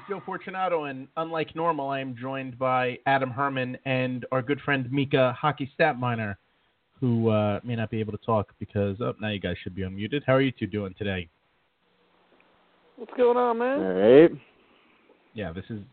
Joe Fortunato, and unlike normal, I am joined by Adam Herman and our good friend Mika Hockey Statminer, who may not be able to talk because, now you guys should be unmuted. How are you two doing today? What's going on, man? All right. Yeah,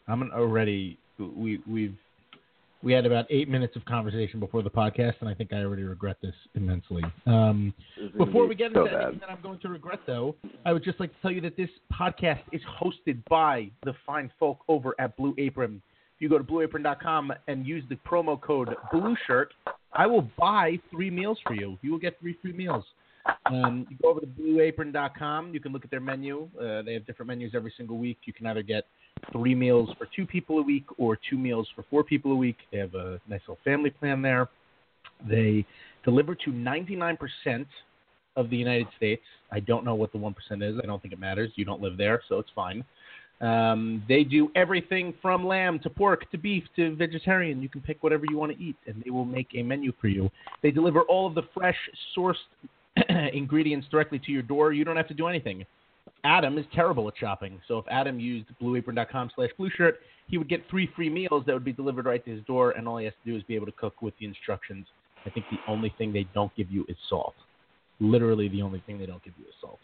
we had about 8 minutes of conversation before the podcast, and I think I already regret this immensely. Before we get into anything that I'm going to regret, though, I would just like to tell you that this podcast is hosted by the fine folk over at Blue Apron. If you go to blueapron.com and use the promo code BLUESHIRT, I will buy 3 meals for you. You will get 3 free meals. You go over to blueapron.com. You can look at their menu. They have different menus every single week. You can either get 3 meals for 2 people a week or 2 meals for 4 people a week. They have a nice little family plan there. They deliver to 99% of the United States. I don't know what the 1% is. I don't think it matters. You don't live there, so it's fine. They do everything from lamb to pork to beef to vegetarian. You can pick whatever you want to eat, and they will make a menu for you. They deliver all of the fresh, sourced ingredients directly to your door. You don't have to do anything. Adam is terrible at shopping, so if Adam used blueapron.com/blueshirt, he would get 3 free meals that would be delivered right to his door, and all he has to do is be able to cook with the instructions. I think the only thing they don't give you is salt. Literally the only thing they don't give you is salt.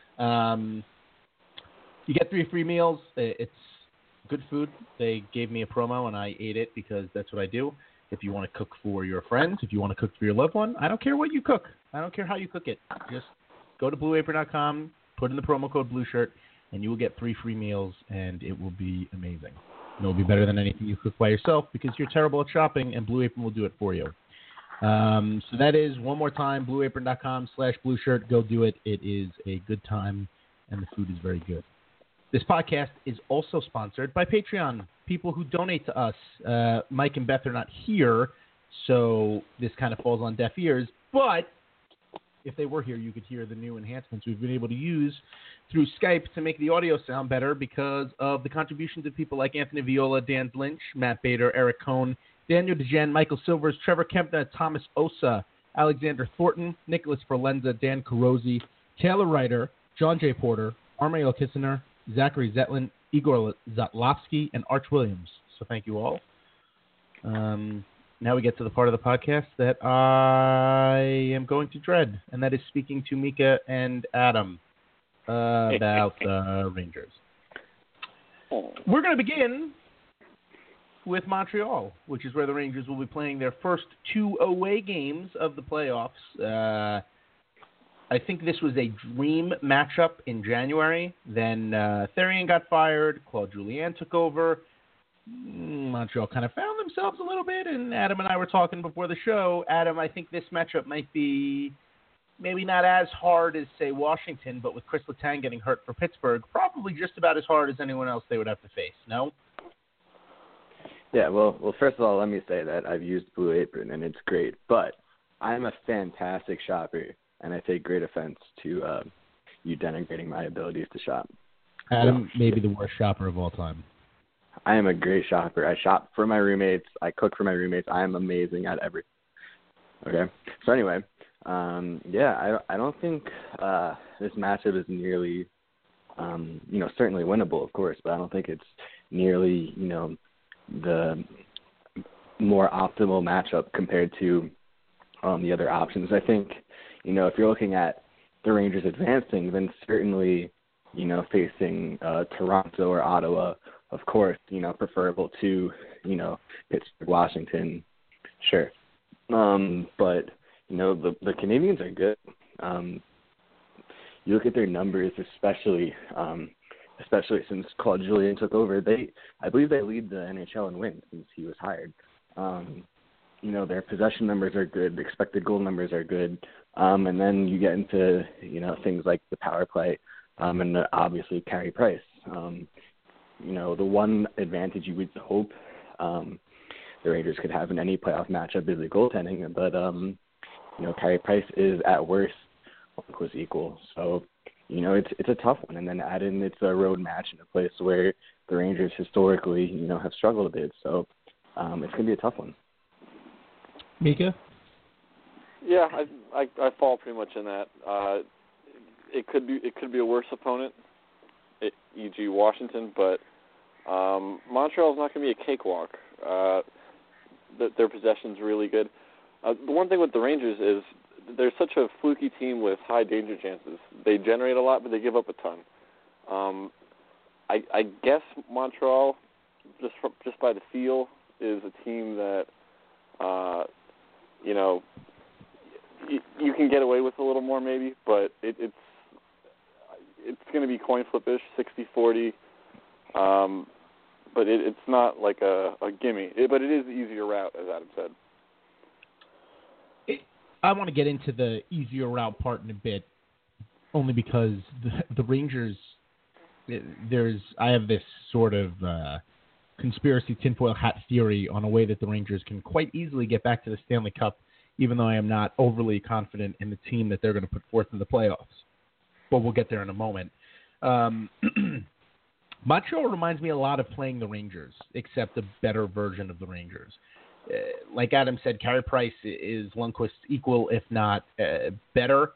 You get 3 free meals. It's good food. They gave me a promo, and I ate it because that's what I do. If you want to cook for your friends, if you want to cook for your loved one, I don't care what you cook. I don't care how you cook it. Just go to blueapron.com, put in the promo code BLUESHIRT, and you will get 3 free meals, and it will be amazing. It will be better than anything you cook by yourself because you're terrible at shopping, and Blue Apron will do it for you. So that is, one more time, blueapron.com/blueshirt. Go do it. It is a good time, and the food is very good. This podcast is also sponsored by Patreon, people who donate to us. Mike and Beth are not here, so this kind of falls on deaf ears. But if they were here, you could hear the new enhancements we've been able to use through Skype to make the audio sound better because of the contributions of people like Anthony Viola, Dan Lynch, Matt Bader, Eric Cohn, Daniel DeGen, Michael Silvers, Trevor Kempner, Thomas Osa, Alexander Thornton, Nicholas Verlenza, Dan Carosi, Taylor Ryder, John J. Porter, Armael Kissner, Zachary Zetlin, Igor Zatlowski, and Arch Williams. So thank you all. Now we get to the part of the podcast that I am going to dread, and that is speaking to Mika and Adam about the Rangers. We're going to begin with Montreal, which is where the Rangers will be playing their first 2 away games of the playoffs. I think this was a dream matchup in January. Then Therrien got fired. Claude Julien took over. Montreal kind of found themselves a little bit, and Adam and I were talking before the show. Adam, I think this matchup might be maybe not as hard as, say, Washington, but with Chris Letang getting hurt for Pittsburgh, probably just about as hard as anyone else they would have to face, no? Yeah, well, first of all, let me say that I've used Blue Apron, and it's great. But I'm a fantastic shopper, and I take great offense to you denigrating my abilities to shop. Adam may be the worst shopper of all time. I am a great shopper. I shop for my roommates. I cook for my roommates. I am amazing at everything. Okay? So anyway, I don't think this matchup is nearly, certainly winnable, of course, but I don't think it's nearly, the more optimal matchup compared to the other options. I think, if you're looking at the Rangers advancing, then certainly, facing Toronto or Ottawa, of course, preferable to, Pittsburgh, Washington, sure. But, the Canadians are good. You look at their numbers, especially since Claude Julien took over. I believe they lead the NHL in wins since he was hired. Their possession numbers are good. The expected goal numbers are good. And then you get into, things like the power play and obviously Carey Price. The one advantage you would hope the Rangers could have in any playoff matchup is the goaltending. But, Carey Price is at worst was equal. So, it's a tough one. And then add in it's a road match in a place where the Rangers historically, have struggled a bit. So it's going to be a tough one. Mika? Yeah, I fall pretty much in that. It could be a worse opponent, e.g. Washington, but Montreal's not going to be a cakewalk. Their possession's really good. The one thing with the Rangers is they're such a fluky team with high danger chances. They generate a lot, but they give up a ton. I guess Montreal, just by the feel, is a team that you can get away with a little more maybe, but it's going to be coin flip-ish, 60-40. But it's not like a gimme. But it is the easier route, as Adam said. I want to get into the easier route part in a bit, only because the Rangers, I have this sort of conspiracy tinfoil hat theory on a way that the Rangers can quite easily get back to the Stanley Cup, even though I am not overly confident in the team that they're going to put forth in the playoffs. But we'll get there in a moment. Montreal reminds me a lot of playing the Rangers, except a better version of the Rangers. Like Adam said, Carey Price is Lundqvist's equal, if not better.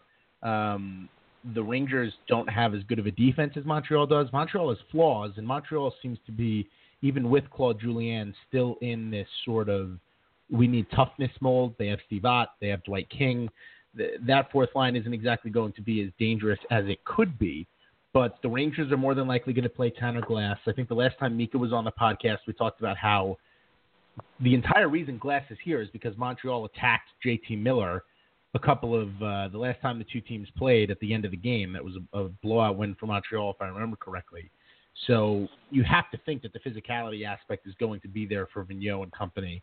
The Rangers don't have as good of a defense as Montreal does. Montreal has flaws, and Montreal seems to be, even with Claude Julien, still in this sort of we need toughness mold. They have Steve Ott. They have Dwight King. That fourth line isn't exactly going to be as dangerous as it could be. But the Rangers are more than likely going to play Tanner Glass. I think the last time Mika was on the podcast, we talked about how the entire reason Glass is here is because Montreal attacked JT Miller a couple of the last time the two teams played at the end of the game. That was a blowout win for Montreal, if I remember correctly. So you have to think that the physicality aspect is going to be there for Vigneault and company.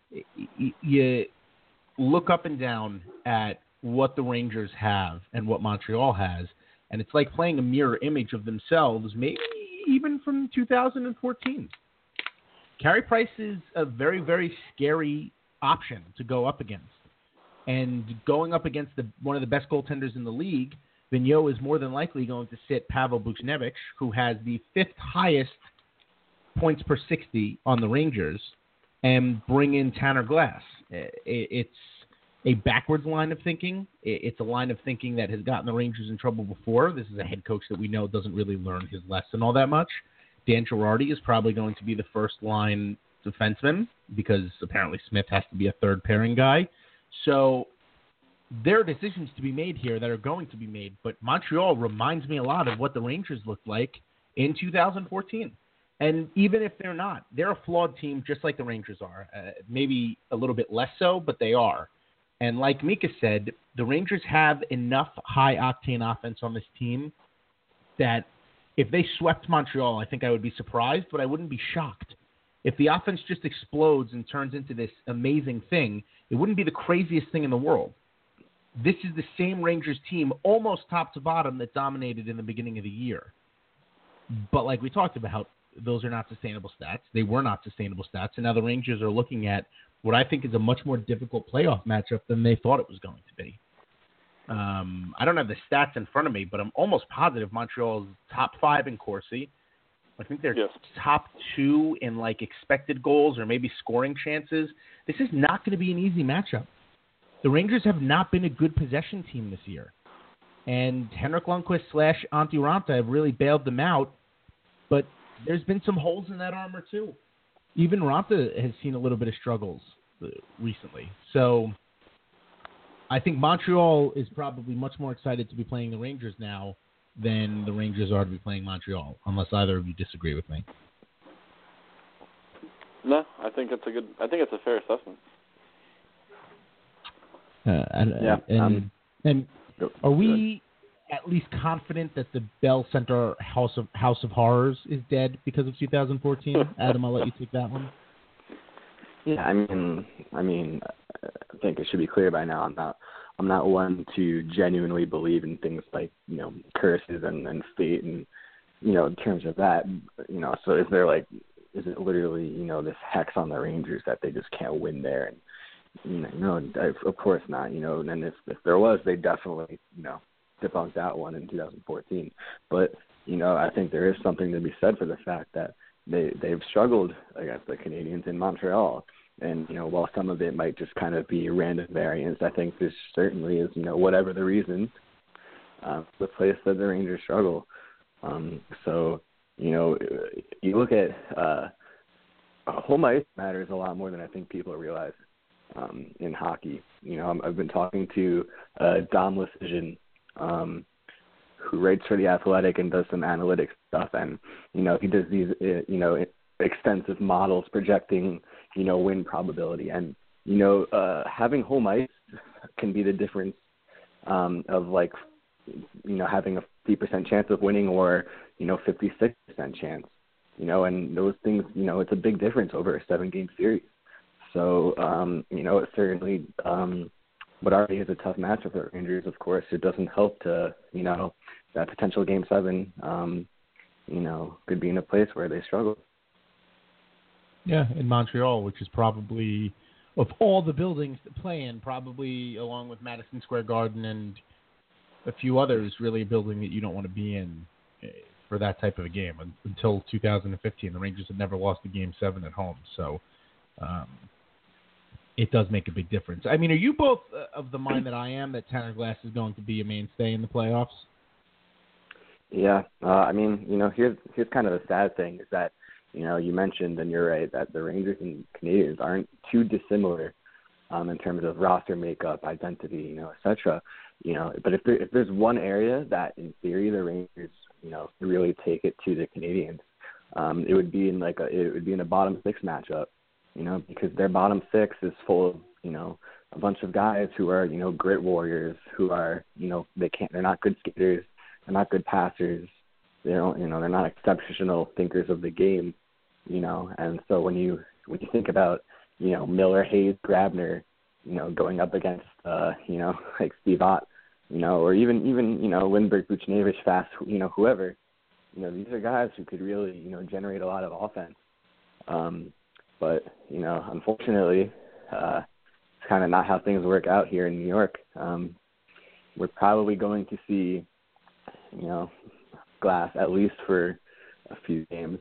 You look up and down at what the Rangers have and what Montreal has, and it's like playing a mirror image of themselves, maybe even from 2014. Carey Price is a very, very scary option to go up against. And going up against one of the best goaltenders in the league, Vigneault is more than likely going to sit Pavel Buchnevich, who has the fifth highest points per 60 on the Rangers, and bring in Tanner Glass. It's a backwards line of thinking. It's a line of thinking that has gotten the Rangers in trouble before. This is a head coach that we know doesn't really learn his lesson all that much. Dan Girardi is probably going to be the first-line defenseman because apparently Smith has to be a third-pairing guy. So there are decisions to be made here that are going to be made, but Montreal reminds me a lot of what the Rangers looked like in 2014. And even if they're not, they're a flawed team just like the Rangers are. Maybe a little bit less so, but they are. And like Mika said, the Rangers have enough high-octane offense on this team that if they swept Montreal, I think I would be surprised, but I wouldn't be shocked. If the offense just explodes and turns into this amazing thing, it wouldn't be the craziest thing in the world. This is the same Rangers team, almost top to bottom, that dominated in the beginning of the year. But like we talked about, those are not sustainable stats. They were not sustainable stats, and now the Rangers are looking at what I think is a much more difficult playoff matchup than they thought it was going to be. I don't have the stats in front of me, but I'm almost positive Montreal's top 5 in Corsi. I think they're top 2 in like expected goals or maybe scoring chances. This is not going to be an easy matchup. The Rangers have not been a good possession team this year. And Henrik Lundqvist / Antti Raanta have really bailed them out. But there's been some holes in that armor too. Even Raanta has seen a little bit of struggles recently. So I think Montreal is probably much more excited to be playing the Rangers now than the Rangers are to be playing Montreal, unless either of you disagree with me. No, I think it's a fair assessment. And are we at least confident that the Bell Center House of Horrors is dead because of 2014? Adam, I'll let you take that one. Yeah, I mean, I think it should be clear by now. I'm not one to genuinely believe in things like, curses and fate and, in terms of that, so is it literally, this hex on the Rangers that they just can't win there? And, of course not, and if there was, they definitely, debunked that one in 2014. But, I think there is something to be said for the fact that they've struggled against the Canadiens in Montreal. And, while some of it might just kind of be random variance, I think this certainly is, whatever the reason, the place that the Rangers struggle. So, You look at home ice matters a lot more than I think people realize in hockey. I've been talking to Dom Lecision, who writes for The Athletic and does some analytics stuff, and he does these extensive models projecting win probability, and having home ice can be the difference of like having a 50% chance of winning or 56% chance, and those things, it's a big difference over a 7-game series. So it certainly what already is a tough matchup for the Rangers. Of course, it doesn't help to that potential Game 7 could be in a place where they struggle. Yeah, in Montreal, which is probably, of all the buildings to play in, probably along with Madison Square Garden and a few others, really a building that you don't want to be in for that type of a game. Until 2015, the Rangers had never lost a Game 7 at home, so it does make a big difference. I mean, are you both of the mind that I am that Tanner Glass is going to be a mainstay in the playoffs? Yeah, here's kind of the sad thing is that, you mentioned, and you're right, that the Rangers and Canadiens aren't too dissimilar in terms of roster makeup, identity, et cetera. But if there's one area that, in theory, the Rangers, really take it to the Canadiens, it would be in a bottom 6 matchup, because their bottom 6 is full of, a bunch of guys who are, grit warriors, who are, they're not good skaters, they're not good passers, they're not exceptional thinkers of the game, and so when you think about, Miller, Hayes, Grabner, going up against, like Steve Ott, or even Lindbergh, Buchnevich, Fast, whoever, these are guys who could really, generate a lot of offense. But, unfortunately, it's kind of not how things work out here in New York. We're probably going to see, Glass at least for a few games,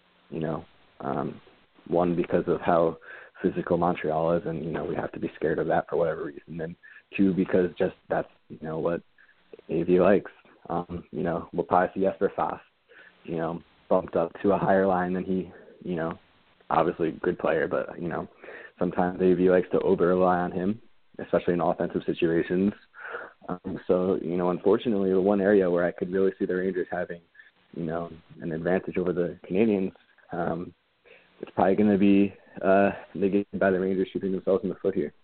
one, because of how physical Montreal is, and, we have to be scared of that for whatever reason. And two, because just that's, what AV likes. We'll probably see Jesper Fast, bumped up to a higher line than he, obviously a good player, but, sometimes AV likes to over-rely on him, especially in offensive situations. So, unfortunately, the one area where I could really see the Rangers having, an advantage over the Canadiens, it's probably going to be negated by the Rangers shooting themselves in the foot here.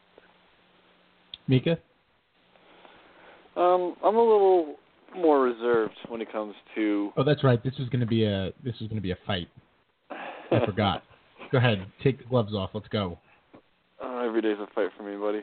Mika? I'm a little more reserved when it comes to. Oh, that's right. This is going to be a fight. I forgot. Go ahead. Take the gloves off. Let's go. Every day's a fight for me, buddy.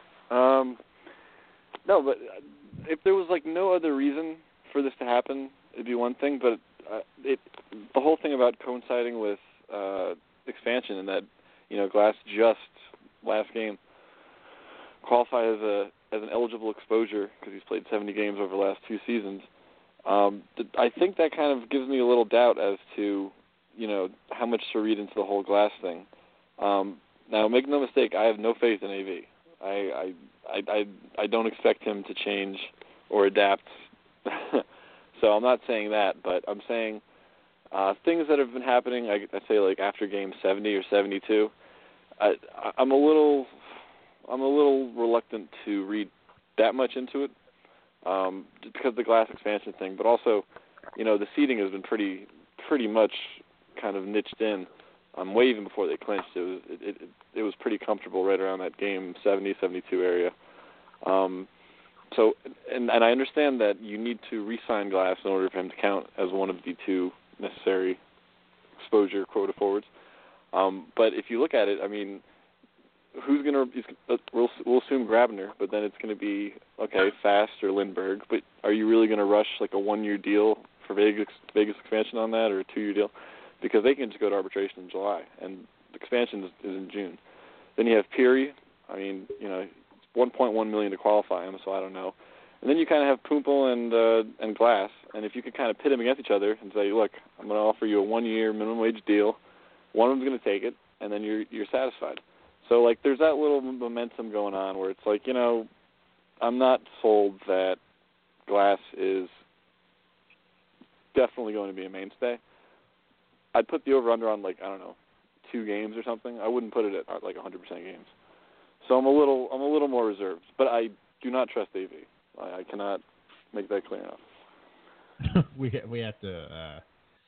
No, but if there was no other reason for this to happen, it'd be one thing. But the whole thing about coinciding with expansion and that Glass just last game qualified as an eligible exposure because he's played 70 games over the last 2 seasons. I think that kind of gives me a little doubt as to how much to read into the whole Glass thing. Now, make no mistake, I have no faith in AV. I don't expect him to change or adapt. So I'm not saying that, but I'm saying things that have been happening, I say after game 70 or 72, I'm a little reluctant to read that much into it, just because of the Glass expansion thing. But also, the seeding has been pretty much kind of niched in. Way even before they clinched, it was pretty comfortable right around that game 70, 72 area. So, and I understand that you need to re-sign Glass in order for him to count as one of the 2 necessary exposure quota forwards. But if you look at it, I mean, who's going to, we'll assume Grabner, but then it's going to be, okay, Fast or Lindbergh, but are you really going to rush a 1-year deal for Vegas expansion on that, or a 2-year deal? Because they can just go to arbitration in July, and the expansion is in June. Then you have Peary. I mean, $1.1 million to qualify him, so I don't know. And then you kind of have Pumple and Glass, and if you could kind of pit them against each other and say, look, I'm going to offer you a 1-year minimum wage deal. One of them's going to take it, and then you're satisfied. So there's that little momentum going on where it's I'm not sold that Glass is definitely going to be a mainstay. I'd put the over-under on, like, I don't know, 2 games or something. I wouldn't put it at like 100% games. So I'm a little more reserved, but I do not trust AV. I cannot make that clear enough. we have to.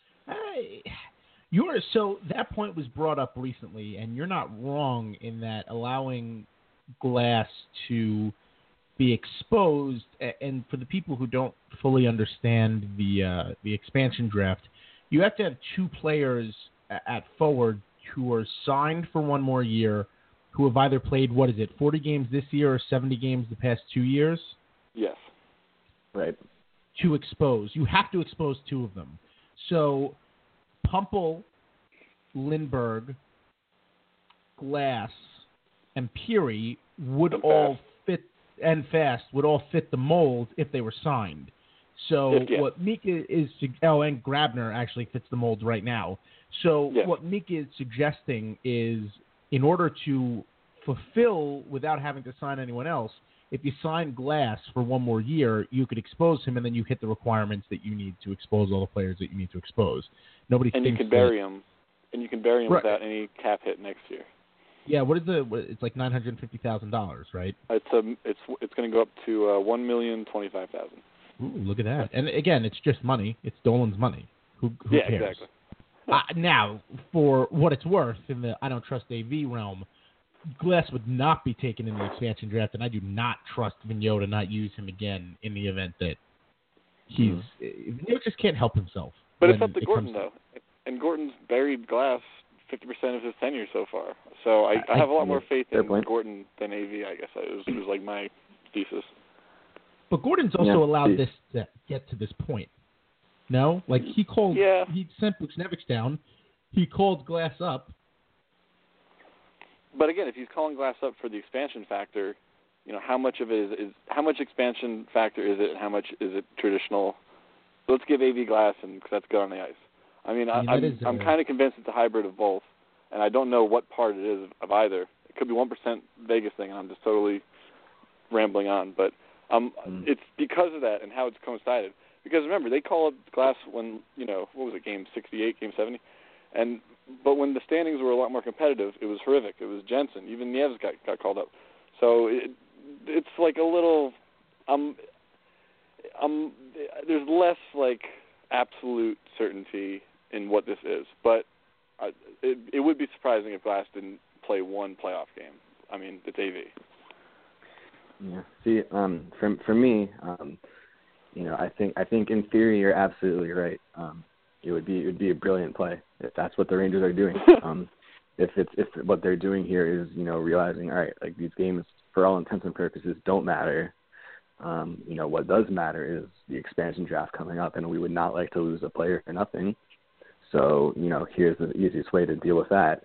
So that point was brought up recently, and you're not wrong in that allowing Glass to be exposed. And for the people who don't fully understand the expansion draft, you have to have 2 players at forward who are signed for 1 more year, who have either played 40 games this year or 70 games the past 2 years. Yes. Right. To expose, you have to expose 2 of them. So Pumple, Lindbergh, Glass, and Peary would all fit, and Fast would all fit the mold if they were signed. So what Mika is, and Grabner actually fits the mold right now. So what Mika is suggesting is, in order to fulfill without having to sign anyone else, if you sign Glass for 1 more year, you could expose him, and then you hit the requirements that you need to expose all the players that you need to expose. And you can bury him. And you can bury him without any cap hit next year. Yeah, it's like $950,000, right? It's going to go up to $1,025,000. Ooh, look at that! And again, it's just money. It's Dolan's money. Who cares? Exactly. Now, for what it's worth, in the I don't trust AV realm, Glass would not be taken in the expansion draft, and I do not trust Vigneault to not use him again in the event that Vigneault just can't help himself. But it's up to Gorton, though. And Gorton's buried Glass 50% of his tenure so far. So I have a lot more faith in Gorton than AV, I guess. It was like my thesis. But Gordon's also allowed this to get to this point. No? Like, he sent Buchnevich down. He called Glass up. But again, if he's calling Glass up for the expansion factor, how much of it is how much expansion factor is it, and how much is it traditional? So let's give AV Glass, and cause that's good on the ice. I'm kind of convinced it's a hybrid of both, and I don't know what part it is of either. It could be 1% Vegas thing, and I'm just totally rambling on. But it's because of that and how it's coincided. Because remember, they call up Glass when, what was it, game 68, game 70? But when the standings were a lot more competitive, it was horrific. It was Jensen. Even Nieves got called up. So it's like a little there's less like absolute certainty in what this is. But it would be surprising if Glass didn't play 1 playoff game. I mean, it's AV. Yeah. See, for me, I think in theory you're absolutely right. It would be a brilliant play if that's what the Rangers are doing. If what they're doing here is realizing, all right, like these games for all intents and purposes don't matter. What does matter is the expansion draft coming up, and we would not like to lose a player for nothing. So here's the easiest way to deal with that.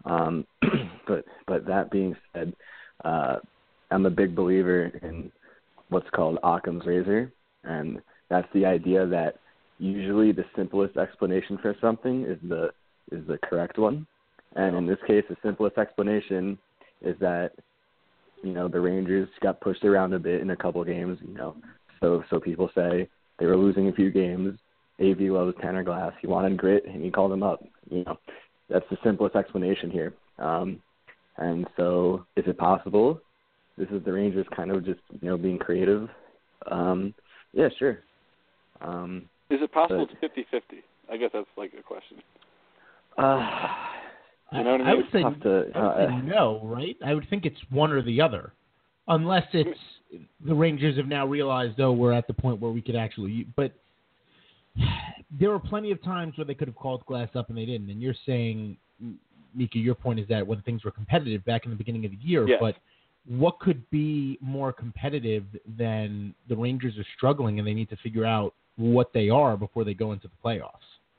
But that being said, I'm a big believer in what's called Occam's razor, and that's the idea that usually the simplest explanation for something is the correct one. And in this case, the simplest explanation is that, the Rangers got pushed around a bit in a couple of games, So people say they were losing a few games. AV loves Tanner Glass. He wanted grit, and he called him up. That's the simplest explanation here. And so is it possible this is the Rangers kind of just, being creative? Yeah, sure. Is it possible it's 50-50? I guess that's like a question. You know what I mean? I would say no, right? I would think it's one or the other. Unless it's the Rangers have now realized, we're at the point where we could actually... But there were plenty of times where they could have called Glass up and they didn't. And you're saying, Mika, your point is that when things were competitive back in the beginning of the year, but what could be more competitive than the Rangers are struggling and they need to figure out what they are before they go into the playoffs?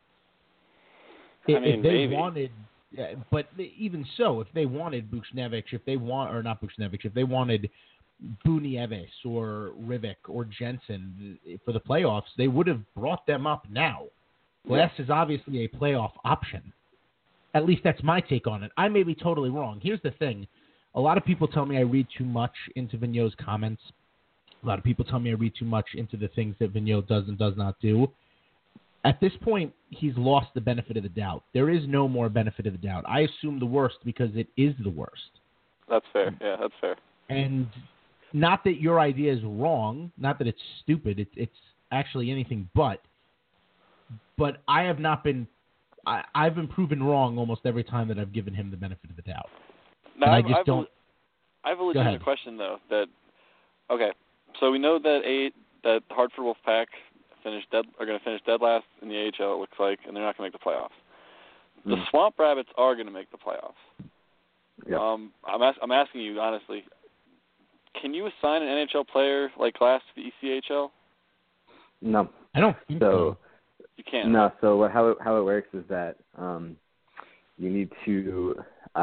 If they wanted... but even so, if they wanted Buchnevich, if they wanted Bunieves or Rivik or Jensen for the playoffs, they would have brought them up now. Glass is obviously a playoff option. At least that's my take on it. I may be totally wrong. Here's the thing. A lot of people tell me I read too much into Vigneault's comments. A lot of people tell me I read too much into the things that Vigneault does and does not do. at this point, he's lost the benefit of the doubt. There is no more benefit of the doubt. I assume the worst because it is the worst. That's fair. Yeah, that's fair. And not that your idea is wrong, not that it's stupid. It's actually anything but. But I have not been. I've been proven wrong almost every time that I've given him the benefit of the doubt. No, I just don't. I have a legitimate question though. Okay, so we know that that Hartford Wolfpack are going to finish dead last in the AHL. It looks like, and they're not going to make the playoffs. The Swamp Rabbits are going to make the playoffs. Yep. I'm asking you honestly. Can you assign an NHL player like Glass to the ECHL? No, I don't think so. You can't. No. So how it works is that you need to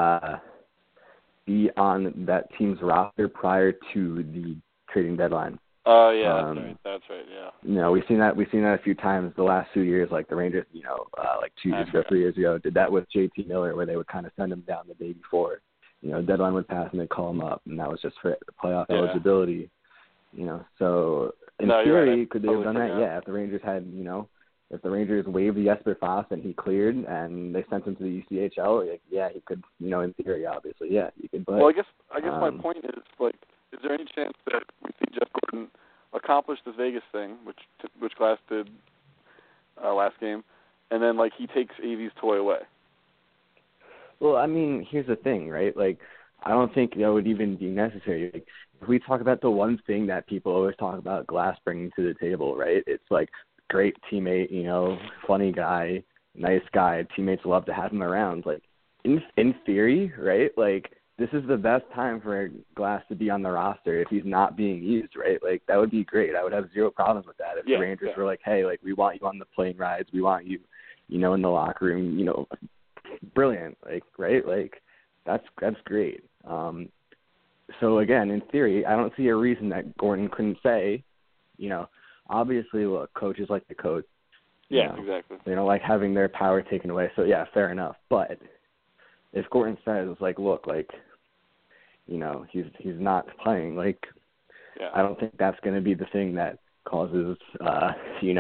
be on that team's roster prior to the trading deadline. Oh yeah, that's right. Yeah. We've seen that a few times the last 2 years. Like the Rangers, like 2 years ago, 3 years ago, did that with JT Miller, where they would kind of send him down the day before. Deadline would pass and they'd call him up, and that was just for playoff eligibility. So in theory, could they have done that? Yeah, if the Rangers had, if the Rangers waived Jesper Foss and he cleared and they sent him to the ECHL, he could, in theory, obviously, he could. But, well, I guess my point is, is there any chance that we see Jeff Gorton accomplish this Vegas thing, which Glass did last game, and then he takes AV's toy away? Well, I mean, here's the thing, right? I don't think that would even be necessary. If we talk about the one thing that people always talk about Glass bringing to the table, right? It's great teammate, funny guy, nice guy. Teammates love to have him around. In theory, right? This is the best time for Glass to be on the roster if he's not being used, right? That would be great. I would have zero problems with that if the Rangers were hey, we want you on the plane rides. We want you, in the locker room, brilliant, right? That's great. So again, in theory, I don't see a reason that Gorton couldn't say, obviously, look, coaches like to coach. Yeah, exactly. They don't like having their power taken away. So yeah, fair enough. But if Gorton says, look, he's not playing, I don't think that's going to be the thing that causes, a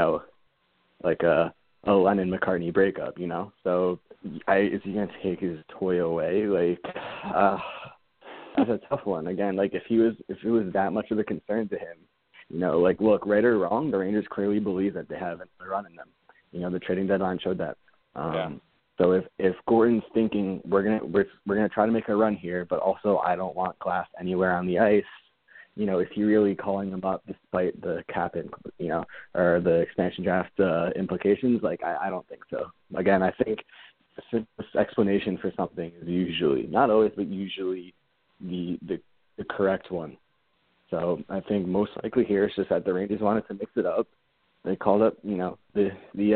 Lennon McCartney breakup, So is he going to take his toy away? That's a tough one. Again, if it was that much of a concern to him, look, right or wrong, the Rangers clearly believe that they have a run in them. The trading deadline showed that. So if Gorton's thinking we're gonna try to make a run here, but also I don't want Glass anywhere on the ice, is he really calling him up despite the cap or the expansion draft implications? I don't think so. Again, I think the simplest explanation for something is usually, not always, but usually the correct one. So I think most likely here it's just that the Rangers wanted to mix it up. They called up, the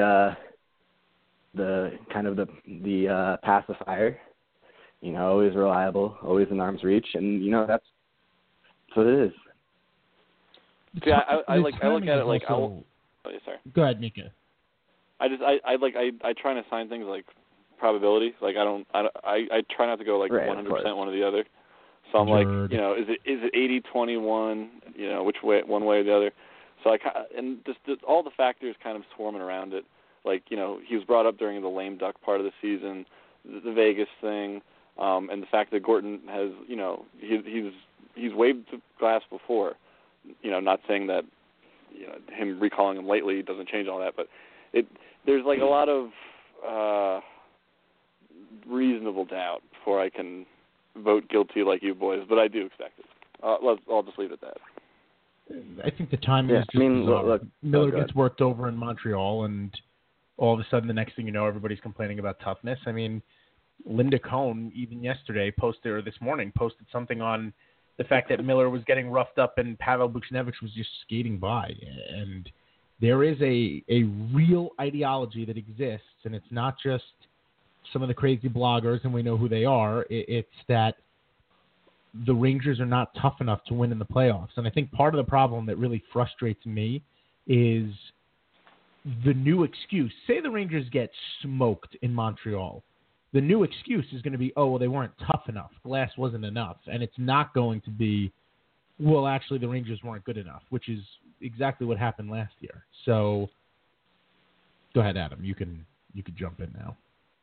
kind of the pacifier, always reliable, always in arm's reach, and that's what it is. Yeah, I look at it sorry. Go ahead, Mika. I try and assign things probability. I try not to go 100% one or the other. So I'm is it 80-21? Which way, one way or the other? So and just all the factors kind of swarming around it. He was brought up during the lame duck part of the season, the Vegas thing, and the fact that Gorton has, he's waived Glass before. Not saying that, him recalling him lately doesn't change all that, but there's a lot of reasonable doubt before I can vote guilty like you boys, but I do expect it. I'll just leave it at that. I think the timing is just bizarre. Miller gets worked over in Montreal, and all of a sudden, the next thing you know, everybody's complaining about toughness. I mean, Linda Cohn, even yesterday, this morning, posted something on the fact that Miller was getting roughed up and Pavel Buchnevich was just skating by. And there is a real ideology that exists, and it's not just some of the crazy bloggers, and we know who they are. It's that the Rangers are not tough enough to win in the playoffs. And I think part of the problem that really frustrates me is the new excuse. Say the Rangers get smoked in Montreal. The new excuse is going to be, they weren't tough enough. Glass wasn't enough. And it's not going to be, actually the Rangers weren't good enough, which is exactly what happened last year. So Go ahead, Adam. You can jump in now.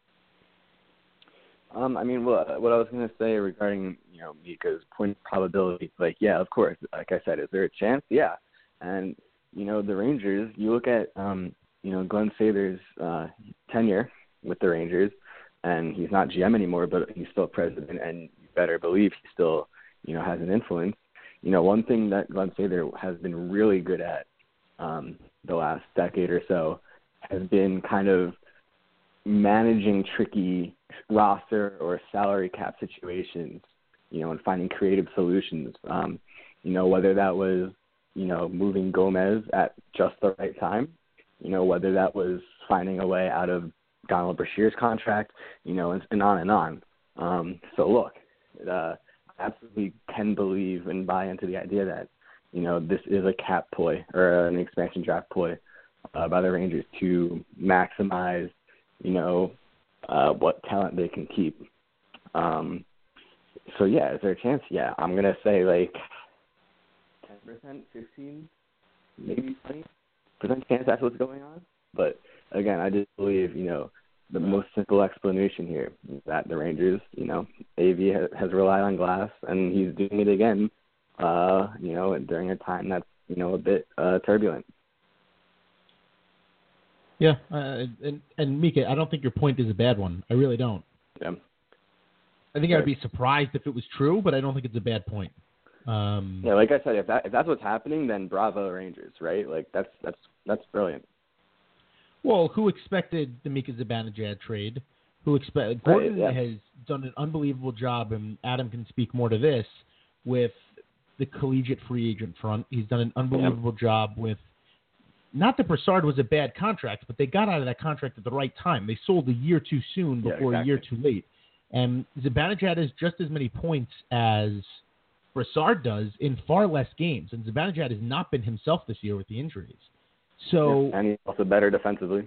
I mean, what I was going to say regarding, Mika's point probability, like, yeah, of course, like I said, is there a chance? Yeah. And, the Rangers, you look at, Glenn Sather's tenure with the Rangers, and he's not GM anymore, but he's still president, and you better believe he still, has an influence. One thing that Glenn Sather has been really good at the last decade or so has been kind of managing tricky roster or salary cap situations, and finding creative solutions. Whether that was, moving Gomez at just the right time, whether that was finding a way out of Donald Brashear's contract, and on and on. So look, I absolutely can believe and buy into the idea that, this is a cap ploy or an expansion draft ploy by the Rangers to maximize, what talent they can keep. So yeah, is there a chance? Yeah, I'm gonna say like 10%, 15, maybe 20% chance that's what's going on. But again, I just believe, the most simple explanation here is that the Rangers, AV has relied on Glass, and he's doing it again, during a time that's, a bit turbulent. Yeah, and Mika, I don't think your point is a bad one. I really don't. Yeah. I think I'd be surprised if it was true, but I don't think it's a bad point. Yeah, like I said, if that's what's happening, then bravo Rangers, right? Like that's brilliant. Well, who expected the Mika Zibanejad trade? Gordon has done an unbelievable job, and Adam can speak more to this, with the collegiate free agent front. He's done an unbelievable job with, not that Brassard was a bad contract, but they got out of that contract at the right time. They sold a year too soon before a year too late. And Zibanejad has just as many points as Brassard does in far less games. And Zibanejad has not been himself this year with the injuries. So and he's also better defensively.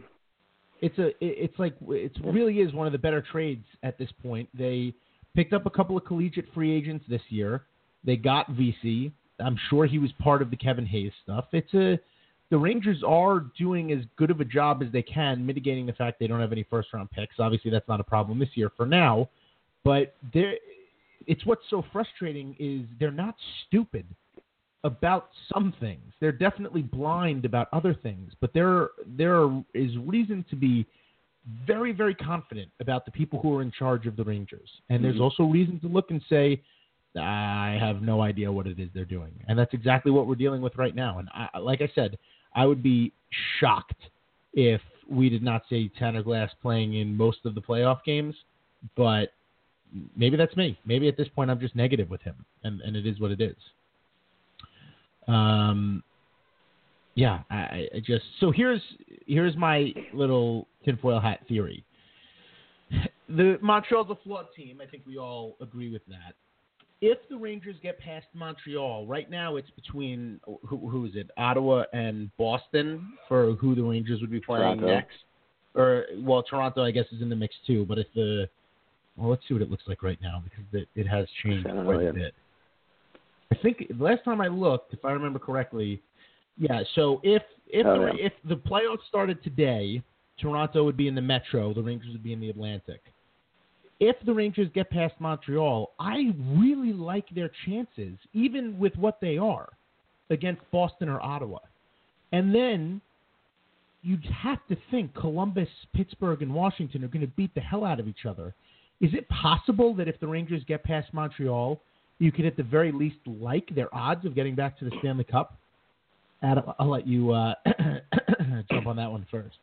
It really is one of the better trades at this point. They picked up a couple of collegiate free agents this year. They got VC. I'm sure he was part of the Kevin Hayes stuff. The Rangers are doing as good of a job as they can, mitigating the fact they don't have any first-round picks. Obviously, that's not a problem this year for now. But it's what's so frustrating is they're not stupid about some things. They're definitely blind about other things. But there is reason to be very, very confident about the people who are in charge of the Rangers. And there's also reason to look and say, I have no idea what it is they're doing. And that's exactly what we're dealing with right now. And like I said, I would be shocked if we did not see Tanner Glass playing in most of the playoff games, but maybe that's me. Maybe at this point I'm just negative with him, and it is what it is. So here's my little tinfoil hat theory. The Montreal's a flawed team. I think we all agree with that. If the Rangers get past Montreal, right now it's between, who is it, Ottawa and Boston for who the Rangers would be playing next. Toronto, I guess, is in the mix too. But let's see what it looks like right now, because it has changed quite a bit. I think last time I looked, if I remember correctly, so if the playoffs started today, Toronto would be in the Metro, the Rangers would be in the Atlantic. If the Rangers get past Montreal, I really like their chances, even with what they are, against Boston or Ottawa. And then you'd have to think Columbus, Pittsburgh, and Washington are going to beat the hell out of each other. Is it possible that if the Rangers get past Montreal, you could at the very least like their odds of getting back to the Stanley Cup? Adam, I'll let you jump on that one first.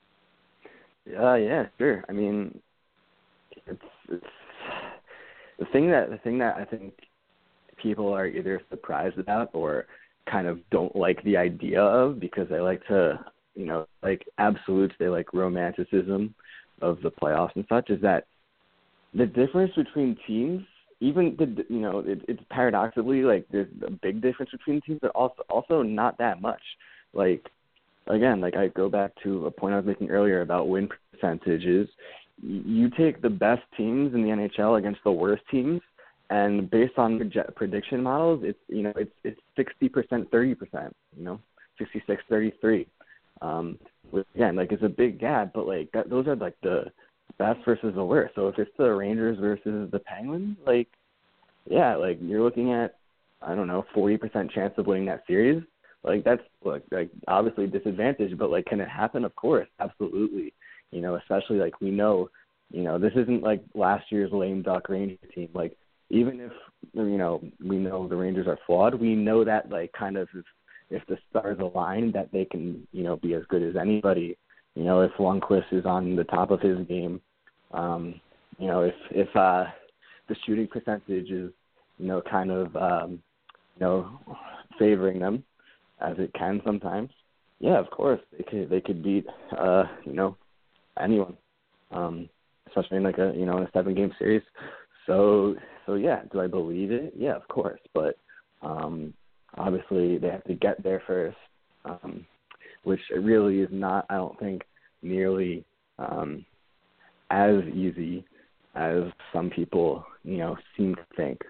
Yeah, sure. I mean, it's the thing that I think people are either surprised about or kind of don't like the idea of, because they like to, like absolutes, they like romanticism of the playoffs and such, is that the difference between teams, even it's paradoxically like there's a big difference between teams, but also not that much. Like, again, like I go back to a point I was making earlier about win percentages. You take the best teams in the NHL against the worst teams, and based on prediction models, it's 60%, 30%, 66-33. With yeah, and like it's a big gap, but like those are like the best versus the worst. So if it's the Rangers versus the Penguins, like yeah, like you're looking at, I don't know, 40% chance of winning that series. Like that's like obviously a disadvantage, but like can it happen? Of course, absolutely. You know, especially like we know, you know, this isn't like last year's lame duck Ranger team. Like even if you know we know the Rangers are flawed, we know that like kind of if the stars align, that they can, you know, be as good as anybody. You know, if Lundqvist is on the top of his game, you know, if the shooting percentage is, you know, kind of, you know, favoring them as it can sometimes. Yeah, of course they could beat, you know, anyone, especially in like in a 7-game series. So yeah, do I believe it? Yeah, of course, but obviously they have to get there first, which really is not, I don't think, nearly as easy as some people, you know, seem to think.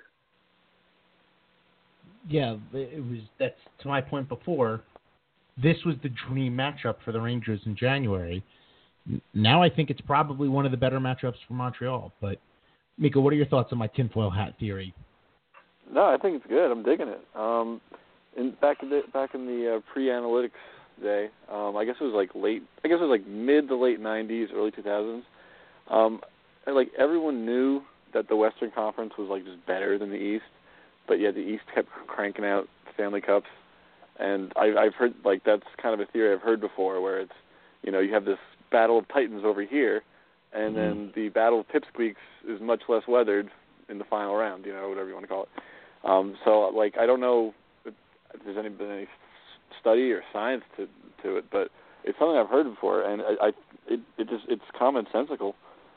Yeah, that's to my point before. This was the dream matchup for the Rangers in January. Now I think it's probably one of the better matchups for Montreal. But Mika, what are your thoughts on my tinfoil hat theory? No, I think it's good. I'm digging it. Back in the pre-analytics day, I guess it was like mid to late '90s, early 2000s. Like everyone knew that the Western Conference was like just better than the East, but yet the East kept cranking out Stanley Cups. And I've heard, like, that's kind of a theory I've heard before, where it's, you know, you have this battle of titans over here, and then the battle of pipsqueaks is much less weathered in the final round, you know, whatever you want to call it. So, like, I don't know if there's been any study or science to it, but it's something I've heard before, and it's commonsensical.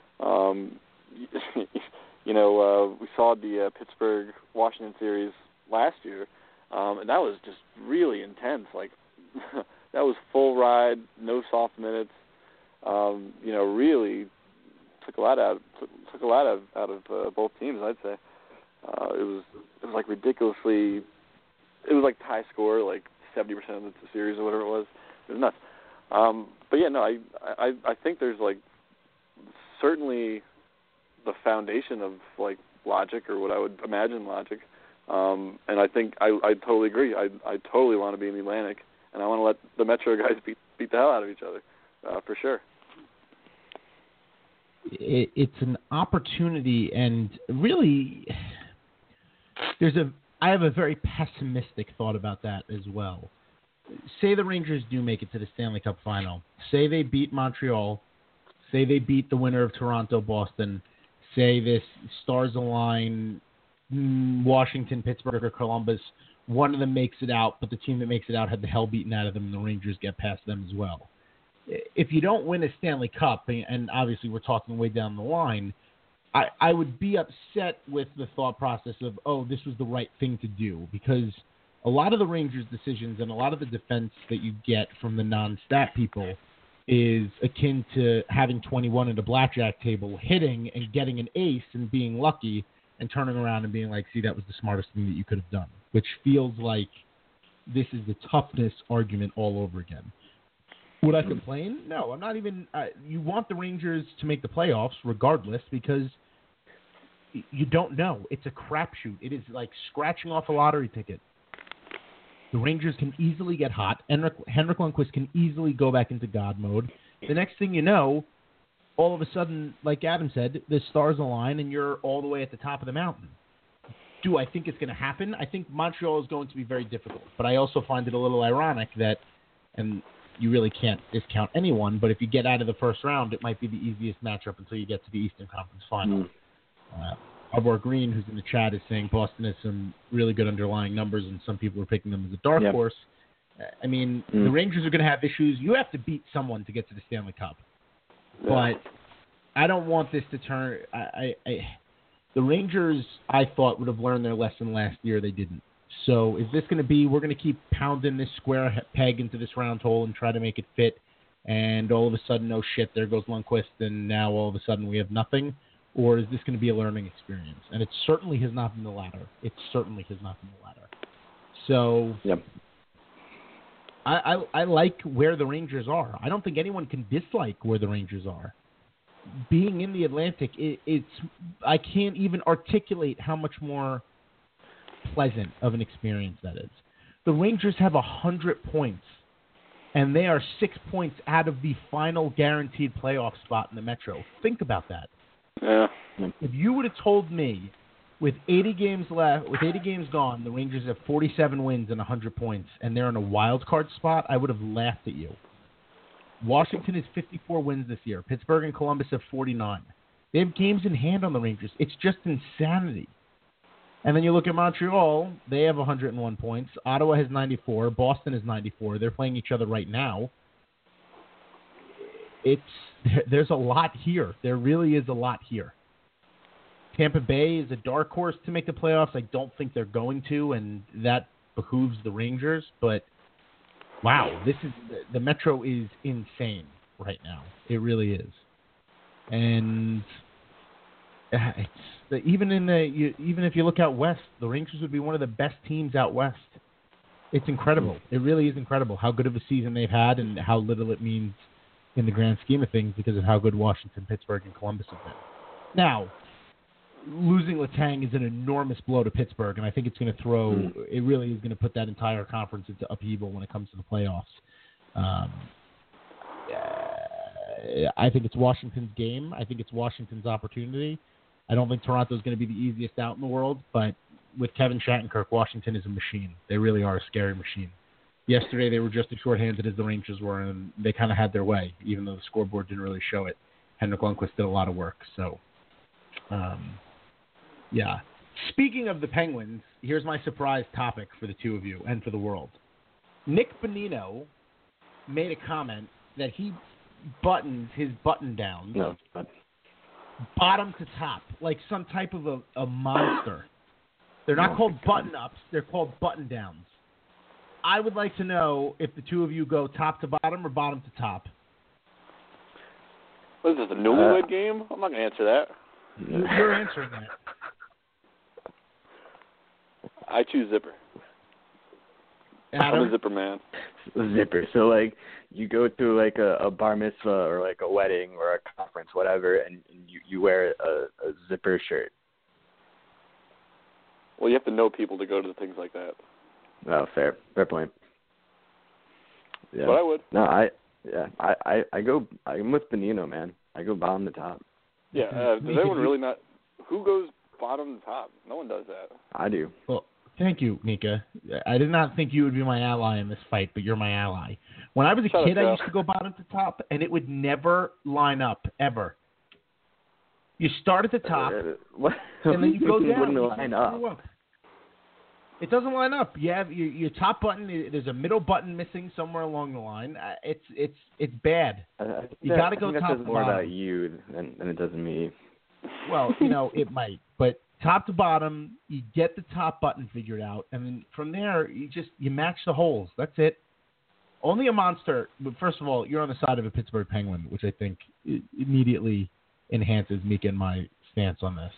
You know, we saw the Pittsburgh-Washington series last year, and that was just really intense. Like, that was full ride, no soft minutes. You know, really took a lot out of both teams, I'd say. It was like ridiculously. It was like tie score, like 70% of the series or whatever it was. It was nuts. But yeah, no, I think there's like certainly the foundation of like logic, or what I would imagine logic. And I think I totally agree. I totally want to be in the Atlantic, and I want to let the Metro guys beat the hell out of each other, for sure. It's an opportunity, and really, I have a very pessimistic thought about that as well. Say the Rangers do make it to the Stanley Cup final. Say they beat Montreal. Say they beat the winner of Toronto-Boston. Say this stars align, Washington, Pittsburgh, or Columbus. One of them makes it out, but the team that makes it out had the hell beaten out of them, and the Rangers get past them as well. If you don't win a Stanley Cup, and obviously we're talking way down the line, I would be upset with the thought process of, oh, this was the right thing to do, because a lot of the Rangers' decisions and a lot of the defense that you get from the non-stat people is akin to having 21 at a blackjack table, hitting and getting an ace and being lucky, and turning around and being like, see, that was the smartest thing that you could have done, which feels like this is the toughness argument all over again. Would I complain? No, I'm not even you want the Rangers to make the playoffs regardless, because you don't know. It's a crapshoot. It is like scratching off a lottery ticket. The Rangers can easily get hot. Henrik Lundqvist can easily go back into God mode. The next thing you know, all of a sudden, like Adam said, the stars align and you're all the way at the top of the mountain. Do I think it's going to happen? I think Montreal is going to be very difficult, but I also find it a little ironic that, and you really can't discount anyone, but if you get out of the first round, it might be the easiest matchup until you get to the Eastern Conference Final. Arbor Green, who's in the chat, is saying Boston has some really good underlying numbers, and some people are picking them as a dark horse. I mean, the Rangers are going to have issues. You have to beat someone to get to the Stanley Cup. But I don't want this to turn the Rangers, I thought, would have learned their lesson last year. They didn't. So is this going to be, we're going to keep pounding this square peg into this round hole and try to make it fit, and all of a sudden, oh shit, there goes Lundqvist, and now all of a sudden we have nothing? Or is this going to be a learning experience? And it certainly has not been the latter. So I like where the Rangers are. I don't think anyone can dislike where the Rangers are. Being in the Atlantic, it's I can't even articulate how much more pleasant of an experience that is. The Rangers have 100 points, and they are 6 points out of the final guaranteed playoff spot in the Metro. Think about that. Yeah. If you would have told me with 80 games left, with 80 games gone, the Rangers have 47 wins and 100 points, and they're in a wild card spot, I would have laughed at you. Washington has 54 wins this year. Pittsburgh and Columbus have 49. They have games in hand on the Rangers. It's just insanity. And then you look at Montreal, they have 101 points. Ottawa has 94. Boston has 94. They're playing each other right now. There's a lot here. There really is a lot here. Tampa Bay is a dark horse to make the playoffs. I don't think they're going to, and that behooves the Rangers. But, wow, the Metro is insane right now. It really is. And even if you look out west, the Rangers would be one of the best teams out west. It's incredible. It really is incredible how good of a season they've had and how little it means in the grand scheme of things because of how good Washington, Pittsburgh, and Columbus have been. Now, losing Letang is an enormous blow to Pittsburgh, and I think it's going to it really is going to put that entire conference into upheaval when it comes to the playoffs. I think it's Washington's game. I think it's Washington's opportunity. I don't think Toronto's going to be the easiest out in the world, but with Kevin Shattenkirk, Washington is a machine. They really are a scary machine. Yesterday, they were just as shorthanded as the Rangers were, and they kind of had their way, even though the scoreboard didn't really show it. Henrik Lundqvist did a lot of work. So, yeah. Speaking of the Penguins, here's my surprise topic for the two of you and for the world. Nick Bonino made a comment that he buttons his button down bottom to top, like some type of a monster. They're not called button-ups. They're called button-downs. I would like to know if the two of you go top to bottom or bottom to top. What is this, a newlywed game? I'm not going to answer that. You're answering that. I choose zipper. Adam? I'm a zipper man. Zipper. So, like, you go to, like, a bar mitzvah or, like, a wedding or a conference, whatever, and you wear a zipper shirt. Well, you have to know people to go to things like that. Oh, fair point. Yeah. But I would. No, I'm with Bonino, man. I go bottom to top. Yeah, does anyone really not? Who goes bottom to top? No one does that. I do. Well, thank you, Mika. I did not think you would be my ally in this fight, but you're my ally. When I was a kid, I used to go bottom to top, and it would never line up, ever. You start at the top, and then you go down. Wouldn't line up. It doesn't line up. You have your top button. There's a middle button missing somewhere along the line. It's bad. You got to go top to bottom. That says more about you than it does me. Well, it might, but top to bottom, you get the top button figured out, and then from there you match the holes. That's it. Only a monster. But first of all, you're on the side of a Pittsburgh Penguin, which I think immediately enhances Mika and my stance on this.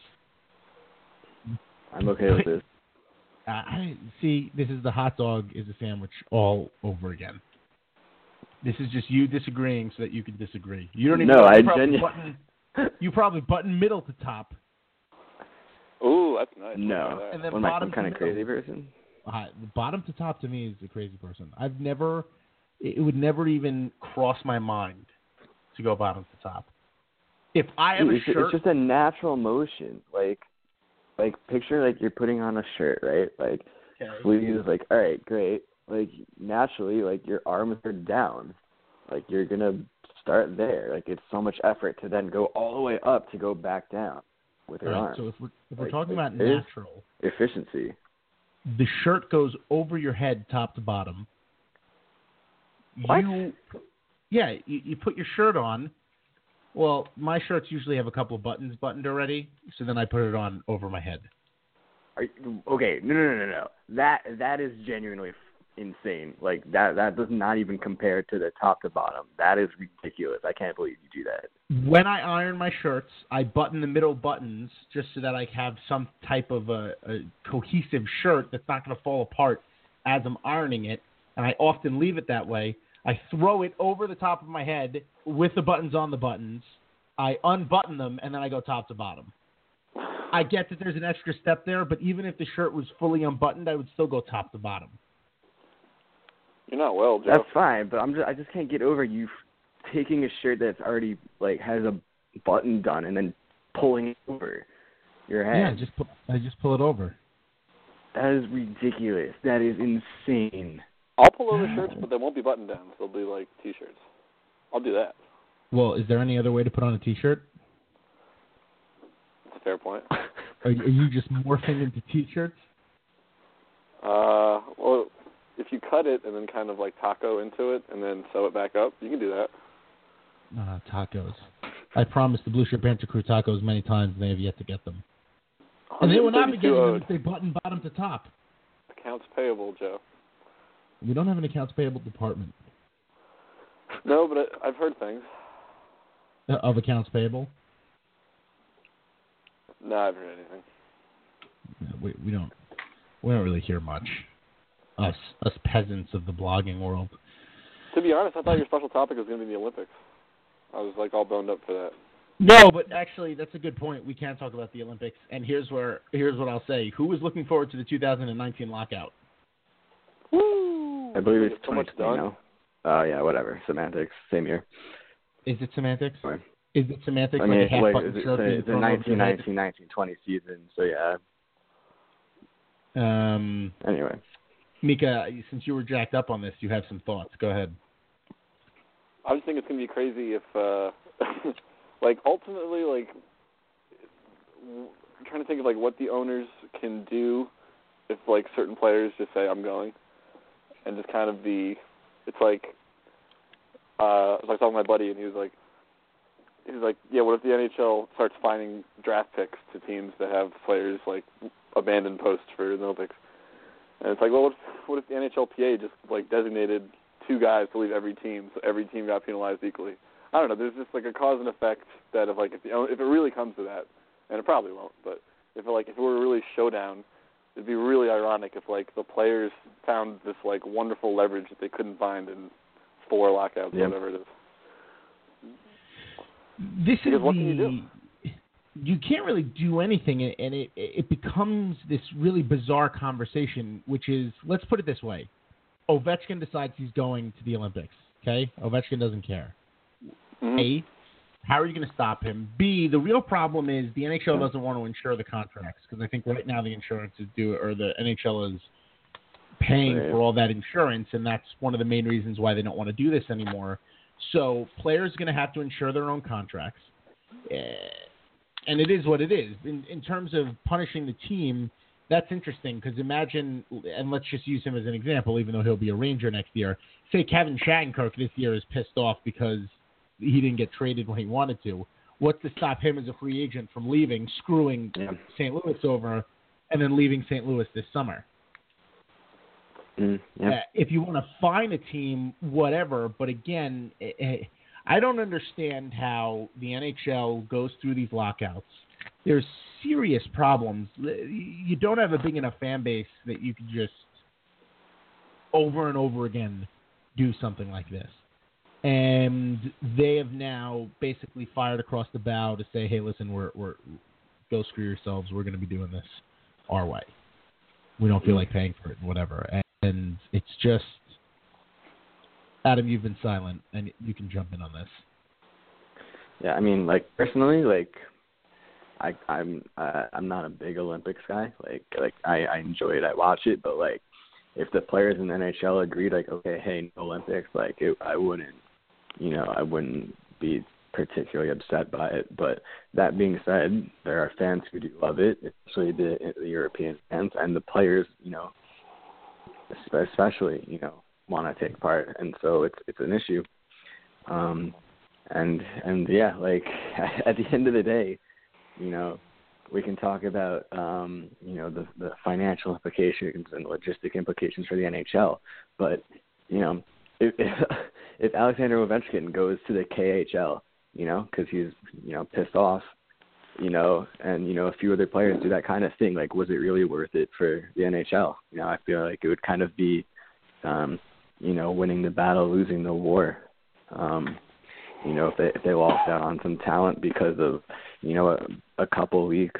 I'm okay with this. I see. This is the hot dog is a sandwich all over again. This is just you disagreeing so that you can disagree. You don't even. You probably button middle to top. Oh, that's nice. No, and then am I some kind of crazy person? Bottom to top to me is a crazy person. It would never even cross my mind to go bottom to top. If I have a shirt, it's just a natural motion, like picture like you're putting on a shirt, right? Like sleeves, like all right, great. Like naturally, like your arms are down, like you're gonna start there. Like it's so much effort to then go all the way up to go back down with your arms. So if we're talking about natural efficiency, the shirt goes over your head, top to bottom. What? You put your shirt on. Well, my shirts usually have a couple of buttons buttoned already, so then I put it on over my head. Okay, no. That is genuinely insane. Like that does not even compare to the top to bottom. That is ridiculous. I can't believe you do that. When I iron my shirts, I button the middle buttons just so that I have some type of a cohesive shirt that's not going to fall apart as I'm ironing it. and I often leave it that way. I throw it over the top of my head with the buttons on the buttons. I unbutton them, and then I go top to bottom. I get that there's an extra step there, but even if the shirt was fully unbuttoned, I would still go top to bottom. You're not well, Joe. That's fine, but I just can't get over you taking a shirt that's already like has a button done and then pulling it over your head. Yeah, I just pull it over. That is ridiculous. That is insane. I'll pull over shirts, but they won't be button downs. They'll be like T-shirts. I'll do that. Well, is there any other way to put on a T-shirt? That's a fair point. Are you just morphing into T-shirts? Well, if you cut it and then kind of like taco into it and then sew it back up, you can do that. Tacos. I promised the Blue Shirt Banter crew tacos many times, and they have yet to get them. And they will not be getting them if they button bottom to top. Accounts payable, Joe. We don't have an accounts payable department. No, but I've heard things. Of accounts payable? No, I haven't heard anything. No, we don't really hear much. Us peasants of the blogging world. To be honest, I thought your special topic was going to be the Olympics. I was like all boned up for that. No, but actually, that's a good point. We can talk about the Olympics, and here's what I'll say. Who is looking forward to the 2019 lockout? Woo! I believe it's so much 2020 done. now. Yeah, whatever. Semantics. Same year. Is it semantics? Right. Is it semantics? I mean, like a half it's button shirt being a thrown over your head? 1920 season, so yeah. Anyway. Mika, since you were jacked up on this, you have some thoughts. Go ahead. I just think it's going to be crazy if, like, ultimately, like, I'm trying to think of, like, what the owners can do if, like, certain players just say, I'm going, and just kind of be, it's like, I was talking to my buddy, and he was like, yeah, what if the NHL starts finding draft picks to teams that have players, like, abandoned posts for the Olympics? And it's like, well, what if the NHLPA just, like, designated 2 guys to leave every team, so every team got penalized equally? I don't know. There's just, like, a cause and effect that if it really comes to that, and it probably won't, but if it were a really showdown, it'd be really ironic if, like, the players found this, like, wonderful leverage that they couldn't find in 4 lockouts, or whatever it is. This because is what can you do? You can't really do anything, and it becomes this really bizarre conversation, which is, let's put it this way. Ovechkin decides he's going to the Olympics, okay? Ovechkin doesn't care. Mm-hmm. A, how are you going to stop him? B, the real problem is the NHL doesn't want to insure the contracts, because I think right now the insurance is the NHL is paying for all that insurance, and that's one of the main reasons why they don't want to do this anymore. So players are going to have to insure their own contracts. And it is what it is. In terms of punishing the team, that's interesting because imagine, and let's just use him as an example, even though he'll be a Ranger next year. Say Kevin Shattenkirk this year is pissed off because he didn't get traded when he wanted to. What's to stop him as a free agent from leaving, screwing St. Louis over, and then leaving St. Louis this summer? If you want to fine a team, whatever, but again, I don't understand how the NHL goes through these lockouts. There's serious problems. You don't have a big enough fan base that you can just over and over again do something like this. And they have now basically fired across the bow to say, hey, listen, we're go screw yourselves. We're going to be doing this our way. We don't feel like paying for it and whatever. And it's just, Adam, you've been silent, and you can jump in on this. Yeah, I mean, like, personally, like, I'm not a big Olympics guy. Like I enjoy it, I watch it, but like, if the players in the NHL agreed, like, okay, hey, no Olympics, like, I wouldn't be particularly upset by it. But that being said, there are fans who do love it, especially the European fans, and the players, especially, want to take part, and so it's an issue. And yeah, like, at the end of the day, we can talk about the financial implications and logistic implications for the NHL, but if Alexander Ovechkin goes to the KHL, because he's pissed off, and a few other players do that kind of thing, like, was it really worth it for the NHL? I feel like it would kind of be winning the battle, losing the war. If they lost out on some talent because of, a couple weeks.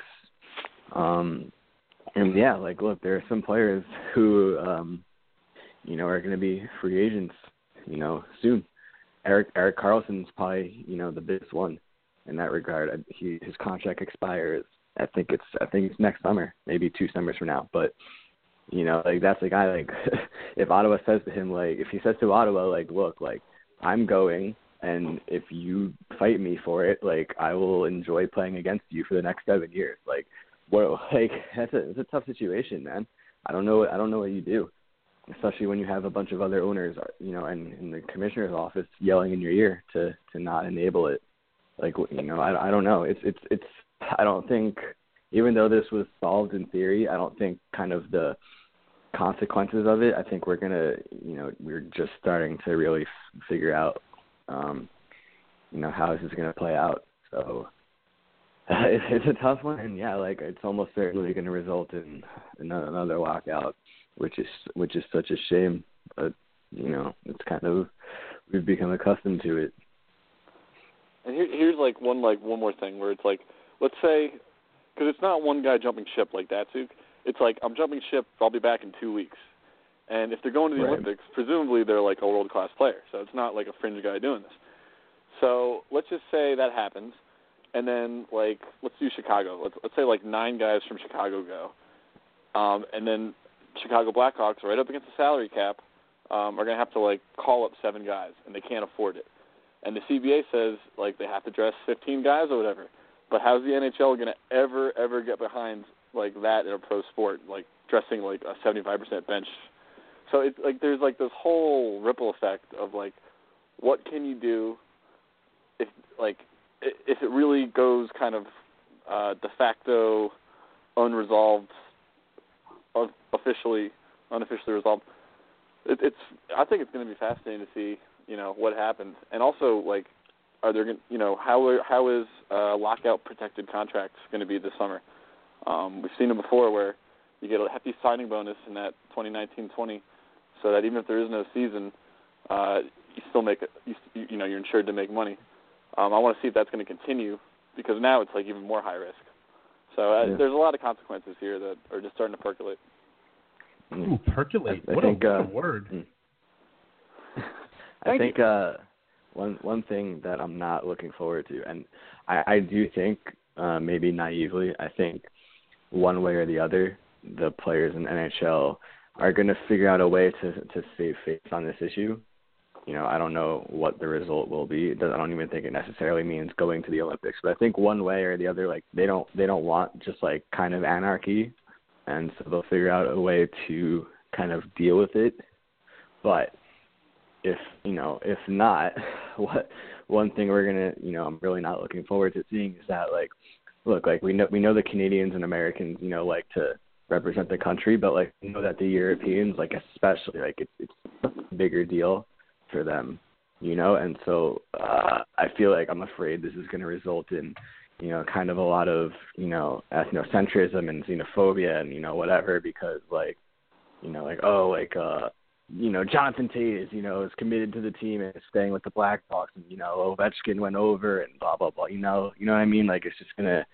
Look, there are some players who, are going to be free agents, soon. Erik Karlsson's probably, the biggest one in that regard. His contract expires. I think it's next summer, maybe 2 summers from now. But, that's a guy, if Ottawa says to him, if he says to Ottawa, look, I'm going, and if you fight me for it, I will enjoy playing against you for the next 7 years. It's a tough situation, man. I don't know what you do, especially when you have a bunch of other owners, and in the commissioner's office yelling in your ear to not enable it. I don't know. It's I don't think, even though this was solved in theory, I don't think kind of the consequences of it. I think we're gonna, we're just starting to really figure out, how this is gonna play out. So it's a tough one, and it's almost certainly going to result in another lockout, which is such a shame. But it's kind of, we've become accustomed to it. And here's one more thing where it's let's say, because it's not one guy jumping ship like Datsyuk. It's I'm jumping ship. I'll be back in 2 weeks. And if they're going to the Olympics, presumably they're a world-class player. So it's not a fringe guy doing this. So let's just say that happens. And then, let's do Chicago. Let's say 9 guys from Chicago go, and then Chicago Blackhawks, right up against the salary cap, are going to have to call up 7 guys, and they can't afford it. And the CBA says they have to dress 15 guys or whatever. But how's the NHL going to ever get behind that in a pro sport, dressing a 75% bench? So it's there's this whole ripple effect of what can you do if if it really goes kind of de facto unresolved, unofficially resolved. I think it's going to be fascinating to see what happens, and also are there how is lockout protected contracts going to be this summer? We've seen it before where you get a hefty signing bonus in that 2019-20, so that even if there is no season, you still make it. You're insured to make money. I want to see if that's going to continue, because now it's even more high risk. So there's a lot of consequences here that are just starting to percolate. Ooh, percolate. What a word. I think one thing that I'm not looking forward to, and I do think, maybe naively, I think one way or the other, the players in NHL are going to figure out a way to save face on this issue. I don't know what the result will be. I don't even think it necessarily means going to the Olympics. But I think one way or the other, they don't want just kind of anarchy, and so they'll figure out a way to kind of deal with it. But if not, one thing we're gonna, I'm really not looking forward to seeing is that we know the Canadians and Americans, like to represent the country, but we know that the Europeans, especially, it's a bigger deal for them, and so I feel I'm afraid this is going to result in, kind of a lot of, ethnocentrism and xenophobia and, whatever, because Jonathan Tate is committed to the team and is staying with the Blackhawks, and, Ovechkin went over and blah, blah, blah, you know what I mean? It's just going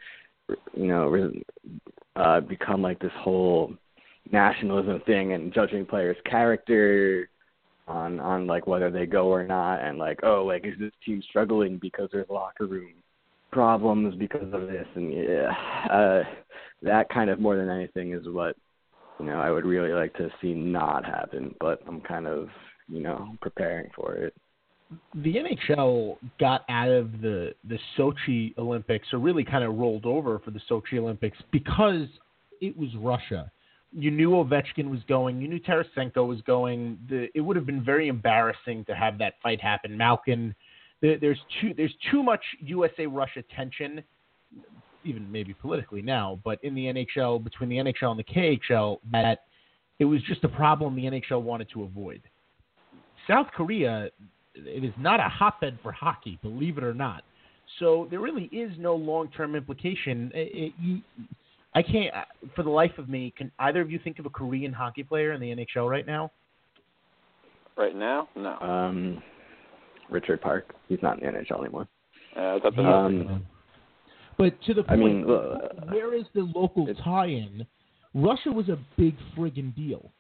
to, become this whole nationalism thing and judging players' character on whether they go or not, and is this team struggling because there's locker room problems because of this, and that kind of more than anything is what I would really like to see not happen, but I'm kind of preparing for it. The NHL got out of the Sochi Olympics, or really kind of rolled over for the Sochi Olympics, because it was Russia. You knew Ovechkin was going. You knew Tarasenko was going. It would have been very embarrassing to have that fight happen. Malkin, there's too much USA-Russia tension, even maybe politically now, but in the NHL, between the NHL and the KHL, that it was just a problem the NHL wanted to avoid. South Korea, it is not a hotbed for hockey, believe it or not. So there really is no long-term implication. I can't, for the life of me, can either of you think of a Korean hockey player in the NHL right now? Right now, no. Richard Park. He's not in the NHL anymore. I thought that But to the point, I mean, where is the local tie-in? Russia was a big friggin' deal.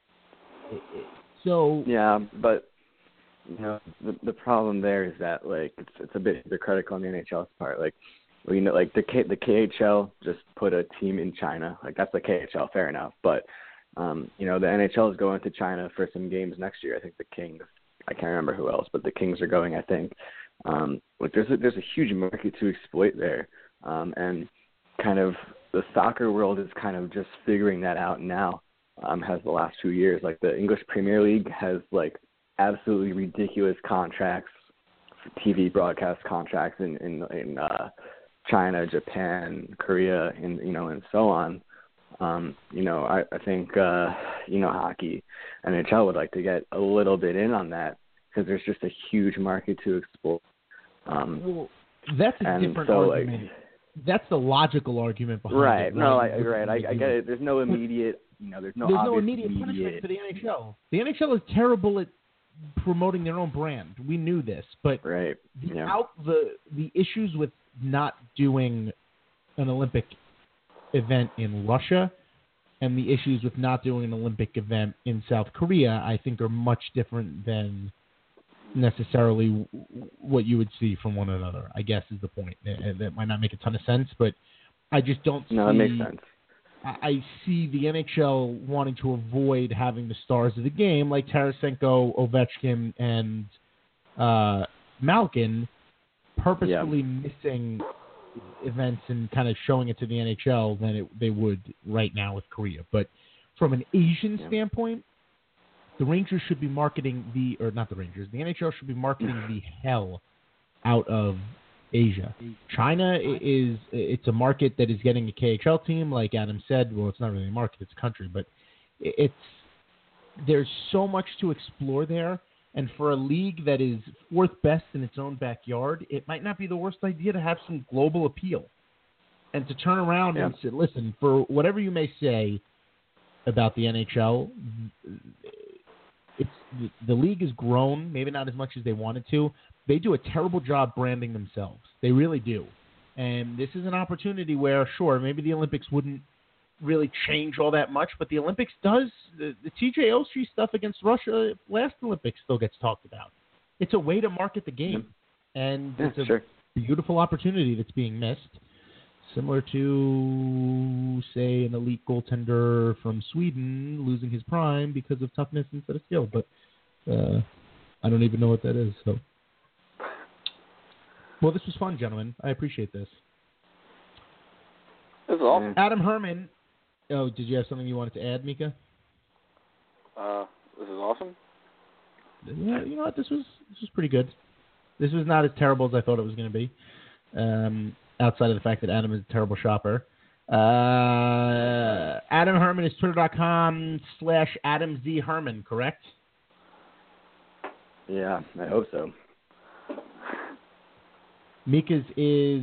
So yeah, but you know, the problem there is that like it's a bit hypocritical on the NHL's part. Like, well, you know, like the KHL just put a team in China. Like that's the KHL, fair enough. But you know, the NHL is going to China for some games next year. I think the Kings. I can't remember who else, but the Kings are going. I think. Like there's a huge market to exploit there, and kind of the soccer world is kind of just figuring that out now. Has the last 2 years. Like the English Premier League has like absolutely ridiculous contracts, for TV broadcast contracts in China, Japan, Korea, and you know, and so on. You know, I think you know, hockey, NHL would like to get a little bit in on that because there's just a huge market to explore. Well, that's a different so, argument. Like, that's the logical argument behind right. it. No, I get it. There's no immediate, you know, there's no immediate punishment for the NHL. The NHL is terrible at promoting their own brand. We knew this, but right. the issues with not doing an Olympic event in Russia and the issues with not doing an Olympic event in South Korea, I think, are much different than necessarily what you would see from one another, I guess, is the point. That might not make a ton of sense, but I just don't see... No, it makes sense. I see the NHL wanting to avoid having the stars of the game, like Tarasenko, Ovechkin, and Malkin, purposefully missing events and kind of showing it to the NHL than they would right now with Korea. But from an Asian standpoint, the Rangers should be marketing the NHL should be marketing the hell out of Asia. China it's a market that is getting a KHL team, like Adam said. Well, it's not really a market, it's a country, but there's so much to explore there. And for a league that is fourth best in its own backyard, it might not be the worst idea to have some global appeal. And to turn around and say, listen, for whatever you may say about the NHL, the league has grown, maybe not as much as they wanted to. They do a terrible job branding themselves. They really do. And this is an opportunity where, sure, maybe the Olympics wouldn't really change all that much, but the Olympics does. The TJ Oshie stuff against Russia last Olympics still gets talked about. It's a way to market the game, and it's a beautiful opportunity that's being missed. Similar to, say, an elite goaltender from Sweden losing his prime because of toughness instead of skill, but I don't even know what that is. So, well, this was fun, gentlemen. I appreciate this. This is awesome. Adam Herman. Oh, did you have something you wanted to add, Mika? This is awesome. Yeah, you know what? This was pretty good. This was not as terrible as I thought it was going to be. Outside of the fact that Adam is a terrible shopper. Adam Herman is twitter.com/Adam Z Herman, correct? Yeah, I hope so. Mika's is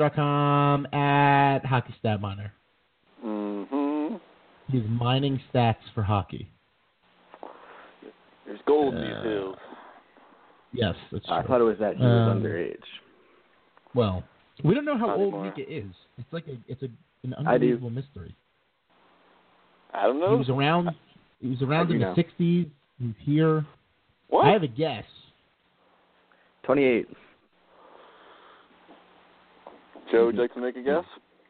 twitter.com/HockeyStatMiner. Mm-hmm. He's mining stats for hockey. There's gold in these hills. Yes, that's true. I thought it was that he was underage. Well, we don't know how Not old anymore. Mika is. It's like an unbelievable mystery. I don't know. He was around in the 60s. He's here. What? I have a guess. 28. Joe, would you like to make a guess?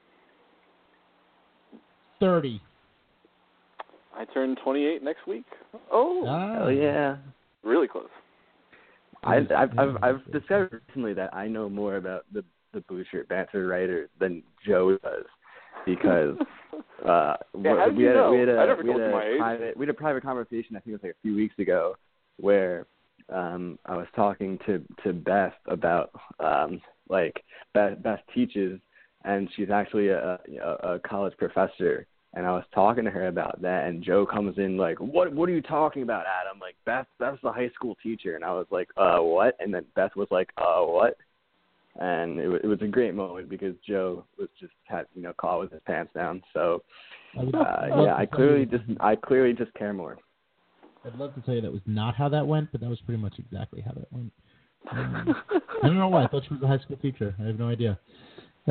30. I turn 28 next week. Oh, Hell yeah. really close. I've discovered recently that I know more about the Blue Shirt Banter writer than Joe does, because how did we you had know? a I never told you my age. private conversation. I think it was like a few weeks ago, where I was talking to Beth about like Beth teaches, and she's actually a college professor. And I was talking to her about that, and Joe comes in like, what are you talking about, Adam? Like, Beth's a high school teacher. And I was like, what? And then Beth was like, what? And it was a great moment because Joe was just had caught with his pants down. So I clearly just care more. I'd love to tell you that was not how that went, but that was pretty much exactly how that went. I don't know why. I thought she was a high school teacher. I have no idea. You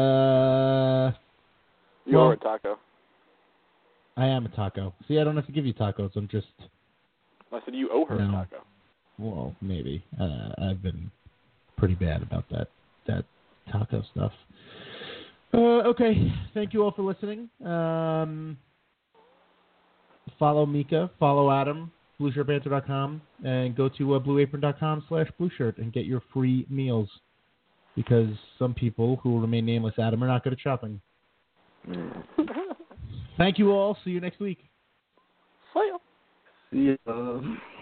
are a taco. I am a taco. See, I don't have to give you tacos. I'm just... I said you owe her a taco. Well, maybe. I've been pretty bad about that taco stuff. Okay. Thank you all for listening. Follow Mika. Follow Adam. BlueShirtBanter.com. And go to BlueApron.com/BlueShirt and get your free meals. Because some people who will remain nameless, Adam, are not good at shopping. Thank you all. See you next week. See ya. See ya.